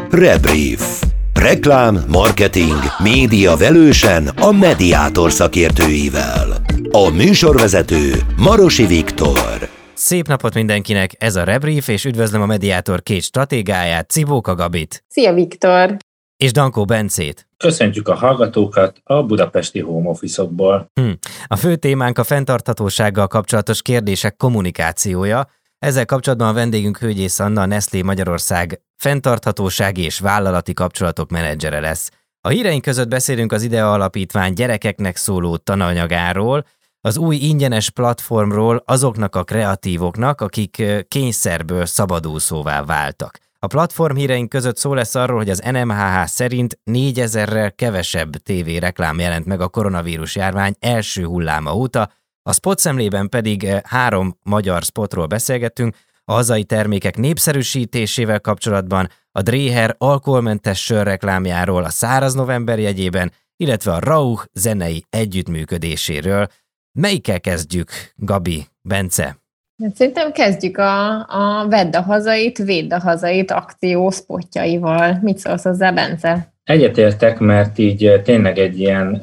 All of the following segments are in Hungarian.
Rebrief. Reklám, marketing, média velősen a Mediátor szakértőivel. A műsorvezető Marosi Viktor. Szép napot mindenkinek, ez a Rebrief, és üdvözlöm a Mediátor két stratégáját, Cibóka Gabit. Szia Viktor! És Dankó Bencét. Köszöntjük a hallgatókat a budapesti home office-okból. A fő témánk a fenntarthatósággal kapcsolatos kérdések kommunikációja. Ezzel kapcsolatban a vendégünk Hőgyész Anna, a Nestlé Magyarország fenntarthatósági és vállalati kapcsolatok menedzsere lesz. A híreink között beszélünk az IDEA Alapítvány gyerekeknek szóló tananyagáról, az új ingyenes platformról azoknak a kreatívoknak, akik kényszerből szabadúszóvá váltak. A platform híreink között szó lesz arról, hogy az NMHH szerint 4000-rel kevesebb tévéreklám jelent meg a koronavírus járvány első hulláma óta, a spot szemlében pedig 3 magyar spotról beszélgettünk, a hazai termékek népszerűsítésével kapcsolatban, a Dréher alkoholmentes sörreklámjáról a Száraz November jegyében, illetve a Rauch zenei együttműködéséről. Melyikkel kezdjük, Gabi, Bence? Szerintem kezdjük a Vedd a hazait, védd a hazait akció szpotjaival. Mit szólsz hozzá, Bence? Egyetértek, mert így tényleg egy ilyen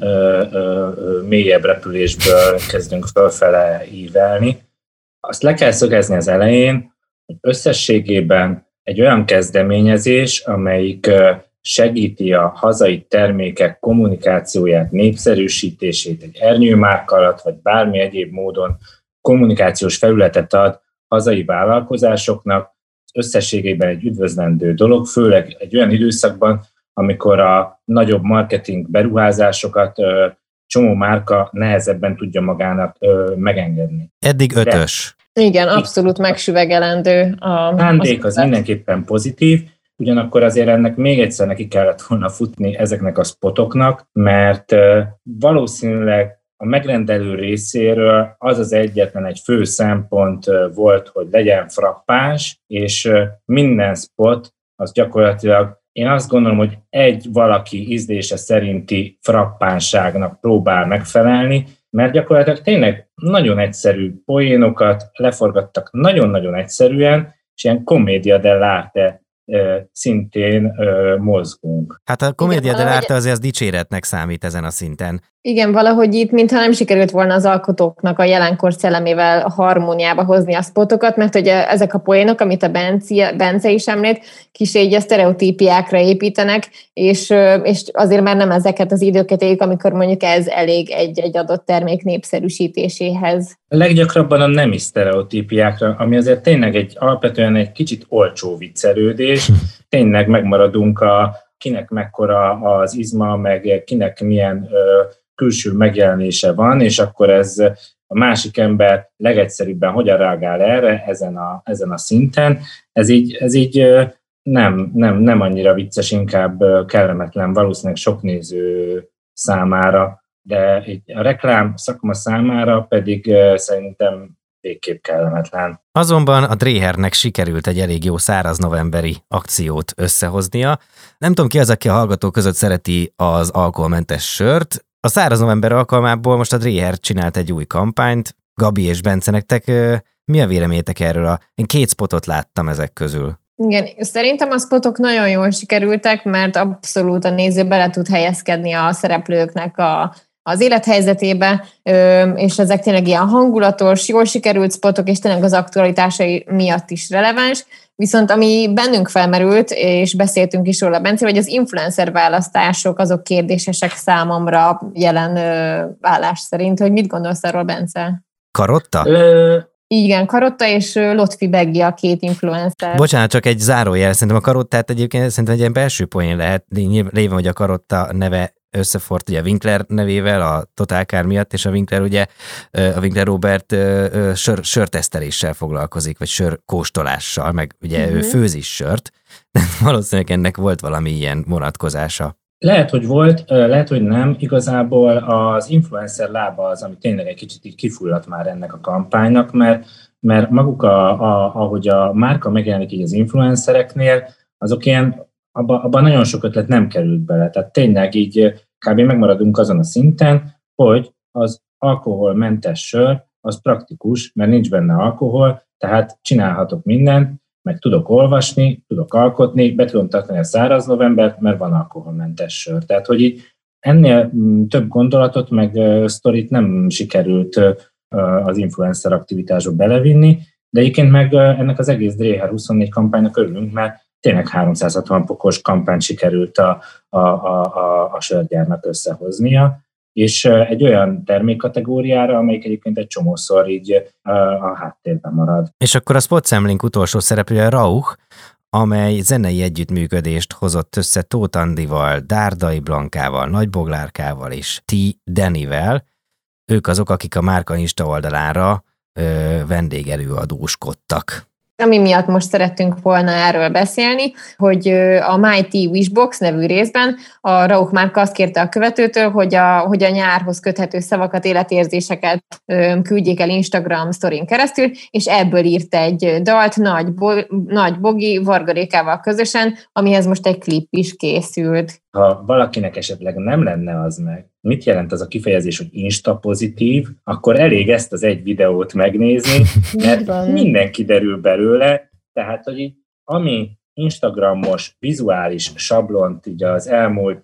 mélyebb repülésből kezdünk fölfele ívelni. Azt le kell szögezni az elején, hogy összességében egy olyan kezdeményezés, amelyik segíti a hazai termékek kommunikációját, népszerűsítését, egy ernyőmárka alatt, vagy bármi egyéb módon kommunikációs felületet ad hazai vállalkozásoknak, összességében egy üdvözlendő dolog, főleg egy olyan időszakban, amikor a nagyobb marketing beruházásokat csomó márka nehezebben tudja magának megengedni. Eddig 5-ös. Igen, abszolút megsüvegelendő. A szándék az mindenképpen pozitív, ugyanakkor azért ennek még egyszer neki kellett volna futni ezeknek a spotoknak, mert valószínűleg a megrendelő részéről az egyetlen egy fő szempont volt, hogy legyen frappáns, és minden spot az gyakorlatilag, én azt gondolom, hogy egy valaki ízlése szerinti frappánságnak próbál megfelelni, mert gyakorlatilag tényleg nagyon egyszerű poénokat leforgattak nagyon-nagyon egyszerűen, és ilyen comédia dell'arte szintén mozgunk. Hát a comédia dell'arte azért az dicséretnek számít ezen a szinten. Igen, valahogy itt, mintha nem sikerült volna az alkotóknak a jelenkor szellemével harmóniába hozni a spotokat, mert ugye ezek a poénok, amit a Bence is említ, kis így a sztereotípiákra építenek, és azért már nem ezeket az időket éljük, amikor mondjuk ez elég egy adott termék népszerűsítéséhez. Leggyakrabban a nemi sztereotípiákra, ami azért tényleg alapvetően egy kicsit olcsó viccelődés, tényleg megmaradunk kinek mekkora az izma, meg kinek milyen külső megjelenése van, és akkor ez a másik ember legegyszerűbben hogyan reagál erre ezen a szinten. Ez így nem annyira vicces, inkább kellemetlen valószínűleg sok néző számára, de a reklám szakma számára pedig szerintem végképp kellemetlen. Azonban a Dréhernek sikerült egy elég jó száraz novemberi akciót összehoznia. Nem tudom ki az, aki a hallgatók között szereti az alkoholmentes sört. A száraz november alkalmából most a Dréher csinált egy új kampányt. Gabi és Bence, nektek mi a véleményetek erről? Én 2 spotot láttam ezek közül. Igen, szerintem a spotok nagyon jól sikerültek, mert abszolút a néző bele tud helyezkedni a szereplőknek az élethelyzetébe, és ezek tényleg ilyen hangulatos, jól sikerült spotok, és tényleg az aktualitásai miatt is releváns. Viszont ami bennünk felmerült, és beszéltünk is róla, Bence, hogy az influencer választások azok kérdésesek számomra jelen állás szerint. Hogy mit gondolsz arról, Bence? Karotta? Igen, Karotta és Lotfi Beggi a 2 influencer. Bocsánat, csak egy zárójel. Szerintem a Karottát egyébként szerintem egy ilyen belső poén lehet, lévén, hogy a Karotta neve összefort ugye a Winkler nevével, a Total Car miatt, és a Winkler ugye, a Winkler Robert sörteszteléssel foglalkozik, vagy sörkóstolással, meg ugye ő főzis sört, de valószínűleg ennek volt valami ilyen vonatkozása. Lehet, hogy volt, lehet, hogy nem. Igazából az influencer lába az, ami tényleg egy kicsit így kifulladt már ennek a kampánynak, mert maguk, ahogy a márka megjelenik így az influencereknél, azok ilyen, abban nagyon sok ötlet nem került bele. Tehát tényleg így kb. Megmaradunk azon a szinten, hogy az alkoholmentes sör az praktikus, mert nincs benne alkohol, tehát csinálhatok mindent, meg tudok olvasni, tudok alkotni, be tudom tartani a száraz novembert, mert van alkoholmentes sör. Tehát, hogy így ennél több gondolatot, meg sztorit nem sikerült az influencer aktivitásba belevinni, de egyébként meg ennek az egész Dréher 24 kampánynak örülünk, mert tényleg 360 fokos kampányt sikerült a sörgyárnak összehoznia, és egy olyan termékkategóriára, amelyik egyébként egy csomószor így a háttérben marad. És akkor a Spot Sampling utolsó szereplője Rauch, amely zenei együttműködést hozott össze Tóth Andival, Dárdai Blankával, Nagy Boglárkával és T. Danivel. Ők azok, akik a márka Insta oldalára vendégelőadóskodtak. Ami miatt most szerettünk volna erről beszélni, hogy a Mighty Wishbox nevű részben a Rauch márka azt kérte a követőtől, hogy a nyárhoz köthető szavakat, életérzéseket küldjék el Instagram sztorin keresztül, és ebből írt egy dalt Nagy Bogi Varga Rékával közösen, amihez most egy klip is készült. Ha valakinek esetleg nem lenne az meg, mit jelent az a kifejezés, hogy Insta pozitív, akkor elég ezt az egy videót megnézni, mert minden kiderül belőle, tehát, hogy így, ami Instagramos vizuális sablont így az elmúlt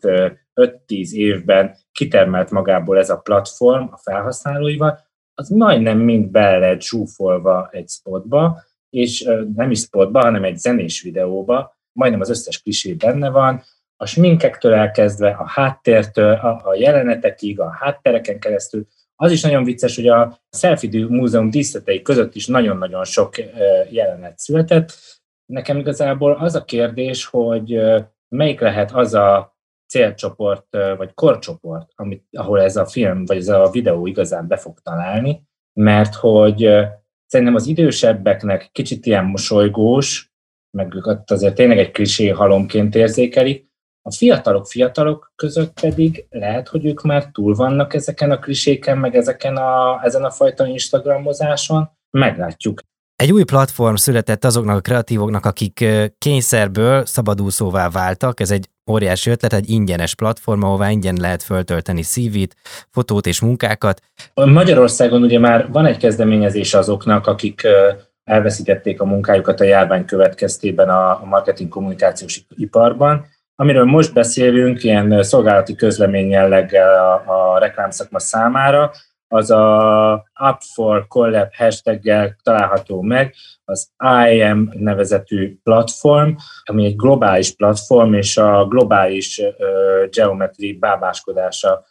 5-10 évben kitermelt magából ez a platform a felhasználóival, az majdnem mind bele lett zsúfolva egy spotba, és nem is spotba, hanem egy zenés videóba, majdnem az összes klisé benne van, a sminkektől elkezdve, a háttértől, a jelenetekig, a háttereken keresztül. Az is nagyon vicces, hogy a Selfie Múzeum díszletei között is nagyon-nagyon sok jelenet született. Nekem igazából az a kérdés, hogy melyik lehet az a célcsoport, vagy korcsoport, ahol ez a film, vagy ez a videó igazán be fog találni, mert hogy szerintem az idősebbeknek kicsit ilyen mosolygós, meg azért tényleg egy klisé halomként érzékelik, a fiatalok között pedig lehet, hogy ők már túl vannak ezeken a kliséken, meg ezen a fajta instagramozáson. Meglátjuk. Egy új platform született azoknak a kreatívoknak, akik kényszerből szabadúszóvá váltak. Ez egy óriási ötlet, egy ingyenes platform, ahová ingyen lehet föltölteni CV-t, fotót és munkákat. Magyarországon ugye már van egy kezdeményezés azoknak, akik elveszítették a munkájukat a járvány következtében a marketing kommunikációs iparban. Amiről most beszélünk, ilyen szolgálati közlemény jelleggel a reklámszakma számára, az a Up for Collab hashtaggel található meg, az IM nevezetű platform, ami egy globális platform, és a globális geometri bábáskodása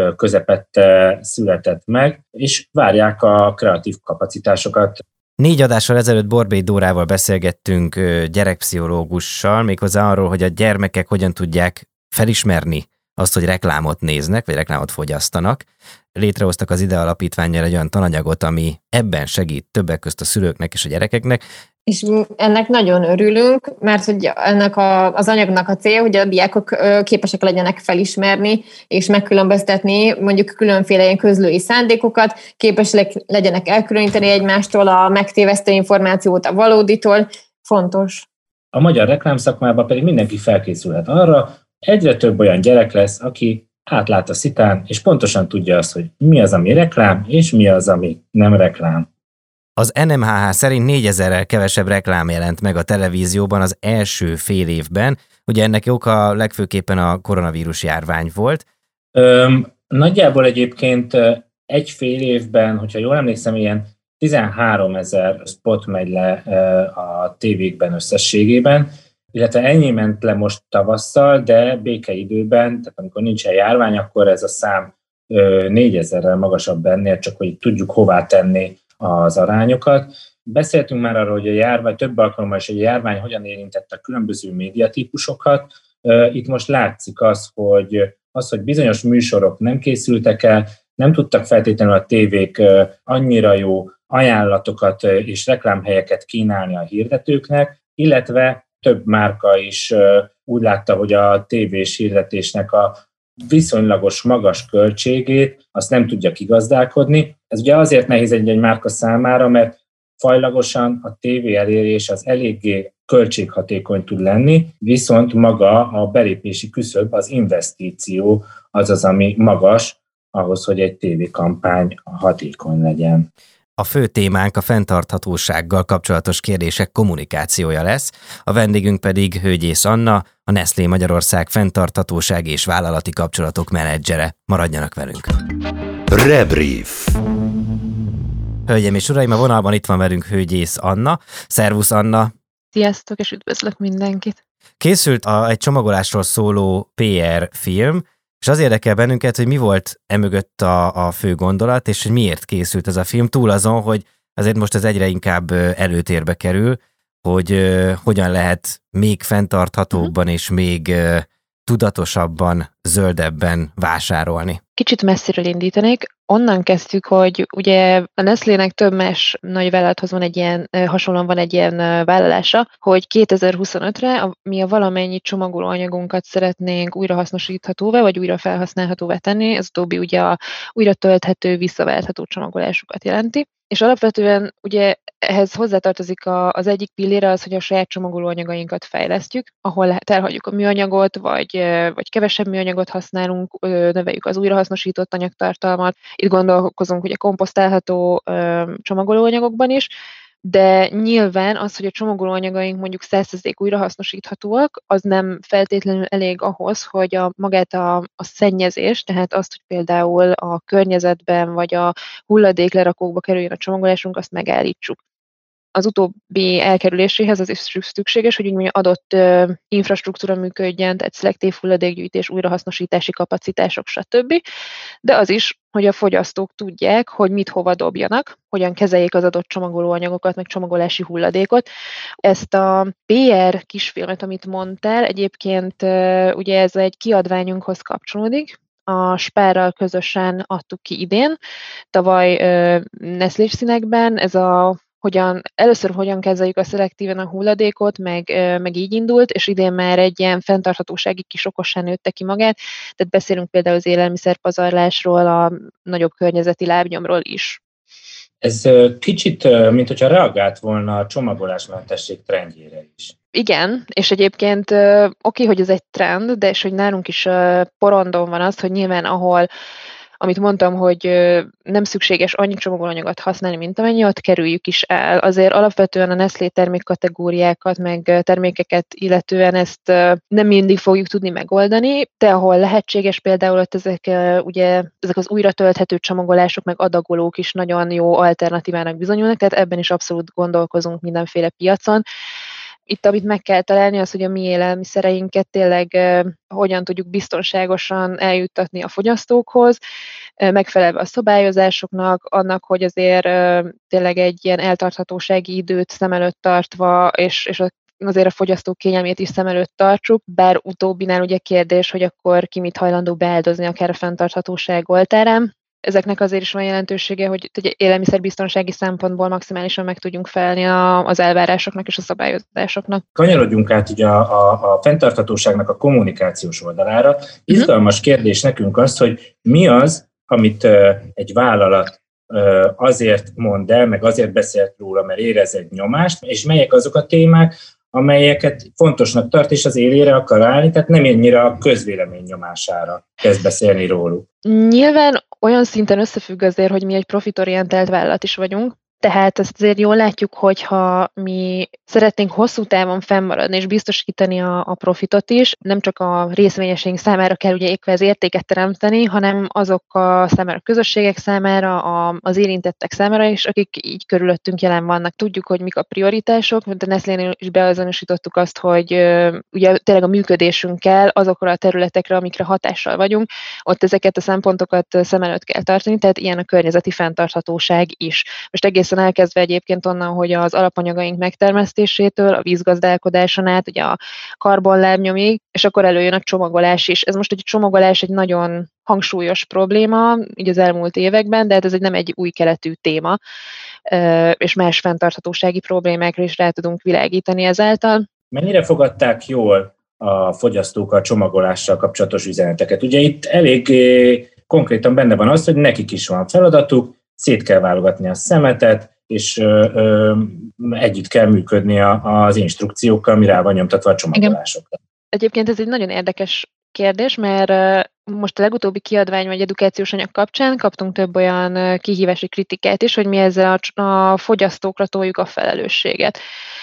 közepette született meg, és várják a kreatív kapacitásokat. 4 adással ezelőtt Borbély Dórával beszélgettünk gyerekpszichológussal, méghozzá arról, hogy a gyermekek hogyan tudják felismerni azt, hogy reklámot néznek, vagy reklámot fogyasztanak. Létrehoztak az IDE Alapítvánnyal egy olyan tananyagot, ami ebben segít többek közt a szülőknek és a gyerekeknek. És ennek nagyon örülünk, mert hogy ennek az anyagnak a cél, hogy a diákok képesek legyenek felismerni és megkülönböztetni mondjuk különféle ilyen közlői szándékokat, képesek legyenek elkülöníteni egymástól a megtévesztő információt a valóditól. Fontos. A magyar reklámszakmában pedig mindenki felkészülhet arra, egyre több olyan gyerek lesz, aki átlát a szitán, és pontosan tudja azt, hogy mi az, ami reklám, és mi az, ami nem reklám. Az NMHH szerint 4000-rel kevesebb reklám jelent meg a televízióban az első fél évben. Ugye ennek oka legfőképpen a koronavírus járvány volt. Nagyjából egyébként egy fél évben, hogyha jól emlékszem, ilyen 13 000 spot megy le a tévékben összességében, illetve ennyi ment le most tavasszal, de békeidőben, tehát amikor nincsen járvány, akkor ez a szám 4000-rel magasabb ennél, csak hogy tudjuk hová tenni az arányokat. Beszéltünk már arról, hogy a járvány, több alkalommal is, hogy a járvány hogyan érintette a különböző médiatípusokat. Itt most látszik az, hogy bizonyos műsorok nem készültek el, nem tudtak feltétlenül a tévék annyira jó ajánlatokat és reklámhelyeket kínálni a hirdetőknek, illetve több márka is úgy látta, hogy a tévés hirdetésnek a viszonylagos magas költségét azt nem tudja kigazdálkodni. Ez ugye azért nehéz egy márka számára, mert fajlagosan a tévé elérés az eléggé költséghatékony tud lenni, viszont maga a belépési küszöb, az investíció az, ami magas ahhoz, hogy egy tévékampány hatékony legyen. A fő témánk a fenntarthatósággal kapcsolatos kérdések kommunikációja lesz, a vendégünk pedig Hőgyész Anna, a Nestlé Magyarország fenntarthatóság és vállalati kapcsolatok menedzsere. Maradjanak velünk! Rebrief. Hölgyeim és uraim, a vonalban itt van velünk Hőgyész Anna. Szervusz, Anna! Sziasztok, és üdvözlök mindenkit! Készült egy csomagolásról szóló PR film, és az érdekel bennünket, hogy mi volt emögött a fő gondolat, és hogy miért készült ez a film, túl azon, hogy azért most ez egyre inkább előtérbe kerül, hogy hogyan lehet még fenntarthatóbban és még tudatosabban, zöldebben vásárolni. Kicsit messziről indítanék. Onnan kezdtük, hogy ugye a Nestlének több más nagy vállalathoz van egy ilyen, hasonlóan van egy ilyen vállalása, hogy 2025-re mi a valamennyi csomagolóanyagunkat szeretnénk újrahasznosíthatóvá, vagy újra felhasználhatóvá tenni. Ez utóbbi ugye a újra tölthető, visszaváltható csomagolásokat jelenti. És alapvetően ugye ehhez hozzátartozik az egyik pillére az, hogy a saját csomagolóanyagainkat fejlesztjük, ahol lehet elhagyjuk a műanyagot, vagy kevesebb műanyagot használunk, növeljük az újrahasznosított anyagtartalmat. Itt gondolkozunk ugye komposztálható csomagolóanyagokban is, de nyilván az, hogy a csomagolóanyagaink mondjuk 100% újrahasznosíthatóak, az nem feltétlenül elég ahhoz, hogy magát a szennyezést, tehát azt, hogy például a környezetben vagy a hulladéklerakókba kerüljön a csomagolásunk, azt megállítsuk. Az utóbbi elkerüléséhez az is szükséges, hogy úgy adott infrastruktúra működjön, tehát szelektív hulladékgyűjtés, újrahasznosítási kapacitások, stb. De az is, hogy a fogyasztók tudják, hogy mit hova dobjanak, hogyan kezeljék az adott csomagolóanyagokat, meg csomagolási hulladékot. Ezt a PR kisfilmet, amit mondtál, egyébként ugye ez egy kiadványunkhoz kapcsolódik, a Spárral közösen adtuk ki idén, tavaly Nestlés színekben, ez először hogyan kezeljük a szelektíven a hulladékot, meg így indult, és idén már egy ilyen fenntarthatósági kis okosan nőtte ki magát, tehát beszélünk például az élelmiszerpazarlásról, a nagyobb környezeti lábnyomról is. Ez kicsit, mint hogyha reagált volna a csomagolásmentesség trendjére is. Igen, és egyébként oké, hogy ez egy trend, de és hogy nálunk is porondon van az, hogy nyilván amit mondtam, hogy nem szükséges annyi csomagolóanyagot használni, mint amennyi, ott kerüljük is el. Azért alapvetően a Nestlé termékkategóriákat, meg termékeket illetően ezt nem mindig fogjuk tudni megoldani, de ahol lehetséges, például ott ezek az újra tölthető csomagolások, meg adagolók is nagyon jó alternatívának bizonyulnak, tehát ebben is abszolút gondolkozunk mindenféle piacon. Itt, amit meg kell találni, az, hogy a mi élelmiszereinket tényleg hogyan tudjuk biztonságosan eljuttatni a fogyasztókhoz, megfelelve a szabályozásoknak, annak, hogy azért tényleg egy ilyen eltarthatósági időt szem előtt tartva, és azért a fogyasztók kényelmét is szem előtt tartsuk, bár utóbbinál ugye kérdés, hogy akkor ki mit hajlandó beáldozni akár a fenntarthatóság oltárán. Ezeknek azért is van jelentősége, hogy élelmiszerbiztonsági szempontból maximálisan meg tudjunk felelni az elvárásoknak és a szabályozásoknak. Kanyarodjunk át ugye a fenntarthatóságnak a kommunikációs oldalára. Izgalmas kérdés nekünk az, hogy mi az, amit egy vállalat azért mond el, meg azért beszélt róla, mert érez egy nyomást, és melyek azok a témák, amelyeket fontosnak tart, és az élére akar állni, tehát nem ennyire a közvélemény nyomására kezd beszélni róluk. Nyilván olyan szinten összefügg azért, hogy mi egy profitorientált vállalat is vagyunk, tehát ezt azért jól látjuk, hogyha mi szeretnénk hosszú távon fennmaradni és biztosítani a profitot is, nem csak a részvényeseink számára kell ugye ékváz értéket teremteni, hanem azok a számára, a közösségek számára, az érintettek számára is, akik így körülöttünk jelen vannak. Tudjuk, hogy mik a prioritások, de Nestlénél is beazonosítottuk azt, hogy ugye tényleg a működésünkkel azokra a területekre, amikre hatással vagyunk, ott ezeket a szempontokat szem előtt kell tartani, tehát ilyen a környezeti fenntarthatóság is. Most egészen elkezdve egyébként onnan, hogy az alapanyagaink megtermesztésétől, a vízgazdálkodáson át, ugye a karbonlábnyomig, és akkor előjön a csomagolás is. Ez most egy csomagolás egy nagyon hangsúlyos probléma így az elmúlt években, de hát ez nem egy új keletű téma, és más fenntarthatósági problémákra is rá tudunk világítani ezáltal. Mennyire fogadták jól a fogyasztók a csomagolással kapcsolatos üzeneteket? Ugye itt elég konkrétan benne van az, hogy nekik is van feladatuk, szét kell válogatni a szemetet, és együtt kell működni az instrukciókkal, ami rá van nyomtatva a csomagolásokra. Egyébként ez egy nagyon érdekes kérdés, mert most a legutóbbi kiadvány vagy edukációs anyag kapcsán kaptunk több olyan kihívási kritikát is, hogy mi ezzel a fogyasztókra toljuk a felelősséget.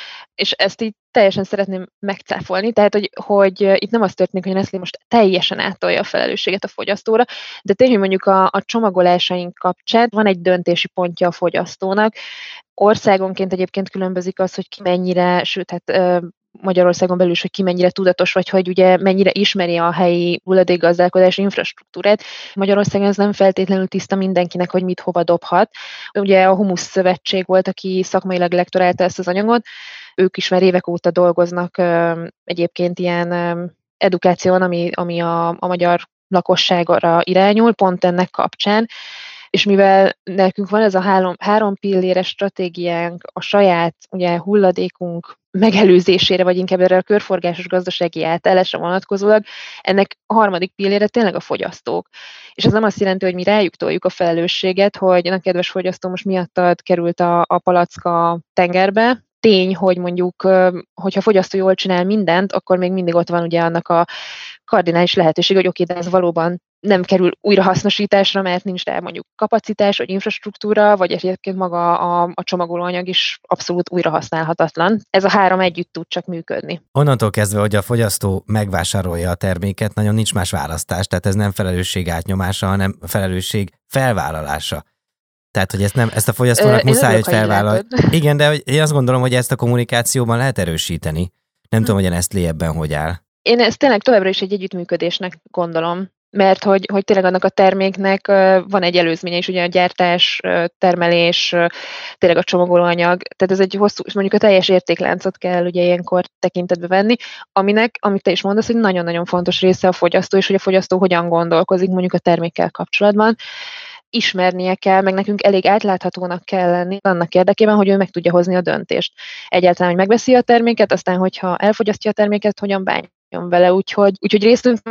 És ezt így teljesen szeretném megcáfolni, tehát hogy itt nem az történik, hogy a Nestlé most teljesen áttolja a felelősséget a fogyasztóra, de tényleg mondjuk a csomagolásaink kapcsán van egy döntési pontja a fogyasztónak. Országonként egyébként különbözik az, hogy ki mennyire, sőt, hát Magyarországon belül is, hogy ki mennyire tudatos, vagy hogy ugye mennyire ismeri a helyi hulladékgazdálkodási infrastruktúrát. Magyarországon ez nem feltétlenül tiszta mindenkinek, hogy mit hova dobhat. Ugye a Humusz Szövetség volt, aki szakmailag lektorálta ezt az anyagot, ők is már évek óta dolgoznak egyébként ilyen edukáción, ami a magyar lakosságra irányul, pont ennek kapcsán. És mivel nekünk van ez a három pilléres stratégiánk a saját ugye, hulladékunk megelőzésére, vagy inkább erre a körforgásos gazdasági átállásra vonatkozólag, ennek a harmadik pillére tényleg a fogyasztók. És ez nem azt jelenti, hogy mi rájuk toljuk a felelősséget, hogy na kedves fogyasztó, most miattad került a palacka tengerbe. Tény, hogy mondjuk, hogyha a fogyasztó jól csinál mindent, akkor még mindig ott van ugye annak a kardinális lehetőség, hogy oké, de ez valóban nem kerül újrahasznosításra, mert nincs rá mondjuk kapacitás, vagy infrastruktúra, vagy egyébként maga a csomagolóanyag is abszolút újrahasználhatatlan. Ez a három együtt tud csak működni. Onnantól kezdve, hogy a fogyasztó megvásárolja a terméket, nagyon nincs más választás, tehát ez nem felelősség átnyomása, hanem felelősség felvállalása. Tehát, hogy ezt a fogyasztónak muszáj, hogy felvállalja. Igen, de én azt gondolom, hogy ezt a kommunikációban lehet erősíteni. Nem tudom, hogy a Nestlé ebben hogy áll. Én ezt tényleg továbbra is egy együttműködésnek gondolom, mert hogy tényleg annak a terméknek van egy előzménye is, ugye a gyártás, termelés, tényleg a csomagolóanyag, tehát ez egy hosszú, és mondjuk a teljes értékláncot kell ugye ilyenkor tekintetbe venni, amit te is mondasz, hogy nagyon-nagyon fontos része a fogyasztó, és hogy a fogyasztó hogyan gondolkozik mondjuk a termékkel kapcsolatban. Ismernie kell, meg nekünk elég átláthatónak kell lenni annak érdekében, hogy ő meg tudja hozni a döntést. Egyáltalán, hogy megveszi a terméket, aztán, hogyha elfogyasztja a terméket, hogyan bánjon vele. Úgyhogy részünkről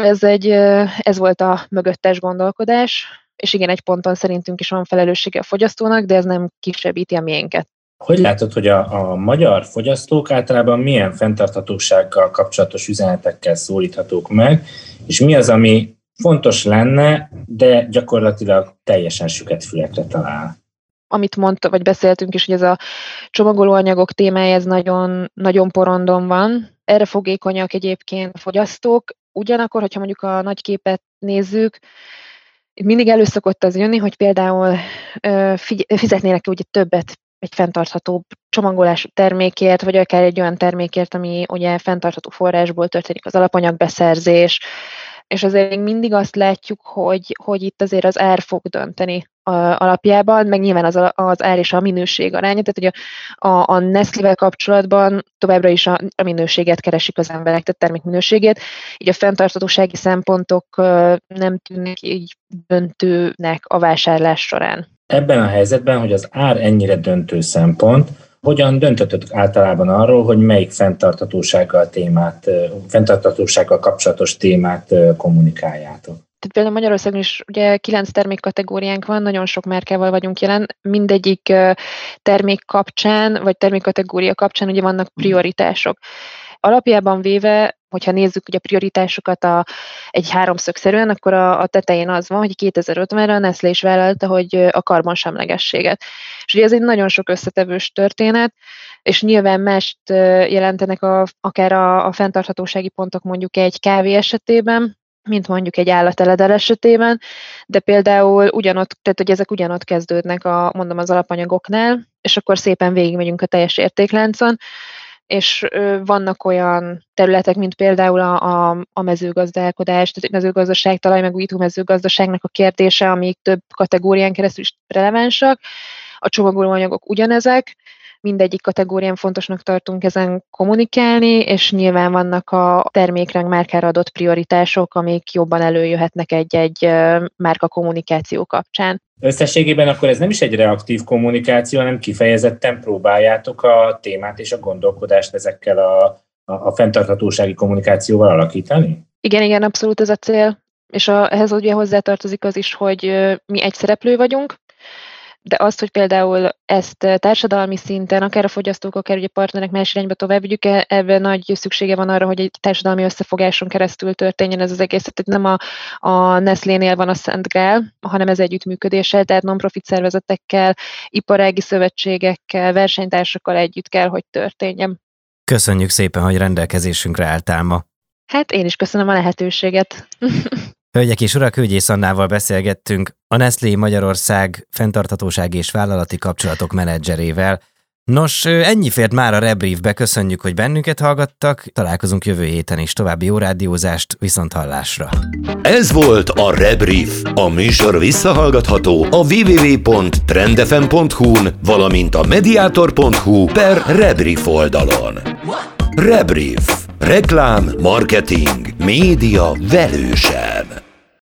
ez volt a mögöttes gondolkodás, és igen, egy ponton szerintünk is van felelőssége a fogyasztónak, de ez nem kisebbíti a miénket. Hogy látod, hogy a magyar fogyasztók általában milyen fenntarthatósággal kapcsolatos üzenetekkel szólíthatók meg, és mi az, ami fontos lenne, de gyakorlatilag teljesen süket fülekre talál? Amit mondta, vagy beszéltünk is, hogy ez a csomagolóanyagok témája, ez nagyon, nagyon porondon van. Erre fogékonyak egyébként a fogyasztók. Ugyanakkor, hogyha mondjuk a nagy képet nézzük, itt mindig elő szokott az jönni, hogy például fizetnének ugye többet egy fenntarthatóbb csomagolású termékért, vagy akár egy olyan termékért, ami ugye fenntartható forrásból történik az alapanyagbeszerzés, és azért még mindig azt látjuk, hogy itt azért az ár fog dönteni alapjában, meg nyilván az ár és a minőség aránya, tehát hogy a Nestlével kapcsolatban továbbra is a minőséget keresik az emberek, tehát termékminőségét, így a fenntarthatósági szempontok nem tűnnek így döntőnek a vásárlás során. Ebben a helyzetben, hogy az ár ennyire döntő szempont, hogyan döntöttök általában arról, hogy melyik fenntarthatósággal kapcsolatos témát kommunikáljátok? Tehát például Magyarországon is ugye 9 termékkategóriánk van, nagyon sok márkával vagyunk jelen, mindegyik termék kapcsán, vagy termékkategória kapcsán ugye vannak prioritások. Alapjában véve, hogyha nézzük ugye a prioritásokat egy háromszögszerűen, akkor a tetején az van, hogy 2050-re a Nestlé is vállalta, hogy a karbonsemlegességet. És ugye ez egy nagyon sok összetevős történet, és nyilván mást jelentenek akár a fenntarthatósági pontok mondjuk egy kávé esetében, mint mondjuk egy állateledel esetében, de például tehát hogy ezek ugyanott kezdődnek mondom az alapanyagoknál, és akkor szépen végigmegyünk a teljes értékláncon, és vannak olyan területek, mint például a mezőgazdálkodás, tehát a mezőgazdaság, talajmegújító mezőgazdaságnak a kérdése, amik több kategórián keresztül is relevánsak. A csomagolóanyagok ugyanezek, mindegyik kategórián fontosnak tartunk ezen kommunikálni, és nyilván vannak a termékre, márkára adott prioritások, amik jobban előjöhetnek egy márka kommunikáció kapcsán. Összességében akkor ez nem is egy reaktív kommunikáció, hanem kifejezetten próbáljátok a témát és a gondolkodást ezekkel a fenntarthatósági kommunikációval alakítani? Igen, abszolút ez a cél. És ehhez ugye hozzátartozik az is, hogy mi egy szereplő vagyunk, de azt, hogy például ezt társadalmi szinten, akár a fogyasztók, akár ugye partnerek más irányba tovább vigyük, ebben nagy szüksége van arra, hogy egy társadalmi összefogáson keresztül történjen ez az egész. Tehát nem a Nestlénél van a Szent Grál, hanem ez együttműködéssel, tehát non-profit szervezetekkel, iparági szövetségekkel, versenytársakkal együtt kell, hogy történjen. Köszönjük szépen, hogy rendelkezésünkre álltál ma. Hát én is köszönöm a lehetőséget. Hölgyek és urak, Hőgyész Annával beszélgettünk, a Nestlé Magyarország fenntarthatósági és vállalati kapcsolatok menedzserével. Nos, ennyi fért már a Rebriefbe, köszönjük, hogy bennünket hallgattak, találkozunk jövő héten is, további jó rádiózást, viszonthallásra. Ez volt a Rebrief, a műsor visszahallgatható a www.trendfm.hu-n, valamint a mediator.hu/Rebrief oldalon. Rebrief. Reklám, marketing, média velősen.